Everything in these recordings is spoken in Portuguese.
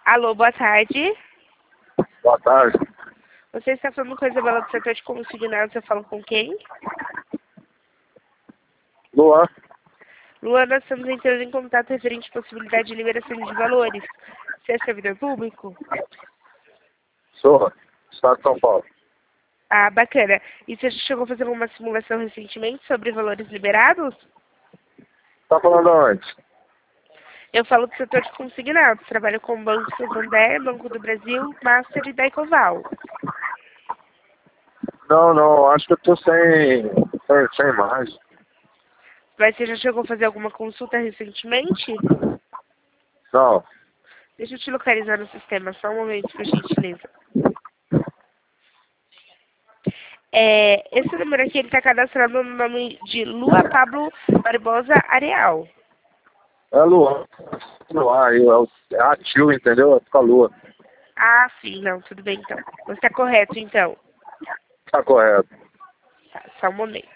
Alô, boa tarde. Boa tarde. Você está falando com a Isabela do setor de consignados, eu falo com quem? Luan. Luan, nós estamos entrando em contato referente à possibilidade de liberação de valores. Você é servidor público? Sou. Estado de São Paulo. Ah, bacana. E você já chegou a fazer uma simulação recentemente sobre valores liberados? Tá falando aonde? Eu falo do setor de consignados. Trabalho com o Banco Santander, Banco do Brasil, Master e Daicoval. Não. Acho que eu tô sem imagem. Mas você já chegou a fazer alguma consulta recentemente? Não. Deixa eu te localizar no sistema, só um momento, por gentileza. Esse número aqui, ele está cadastrado no nome de Lua Pablo Barbosa Areal. É Luan. Luan, é ativo, entendeu? É com a Lua. Ah, sim, não, tudo bem então. Você está correto, então. Tá correto. Tá, só um momento.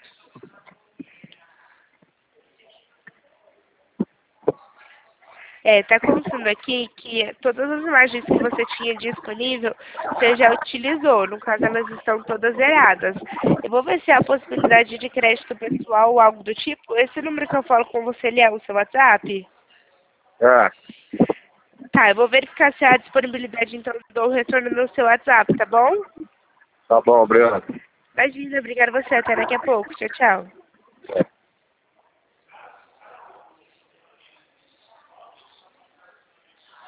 Tá constando aqui que todas as imagens que você tinha disponível, você já utilizou. No caso, elas estão todas zeradas. Eu vou ver se há a possibilidade de crédito pessoal ou algo do tipo. Esse número que eu falo com você, ele é o seu WhatsApp? É. Tá, eu vou verificar se há disponibilidade, então eu dou o retorno no seu WhatsApp, tá bom? Tá bom, obrigado. Imagina, obrigada a você. Até daqui a pouco. Tchau, tchau.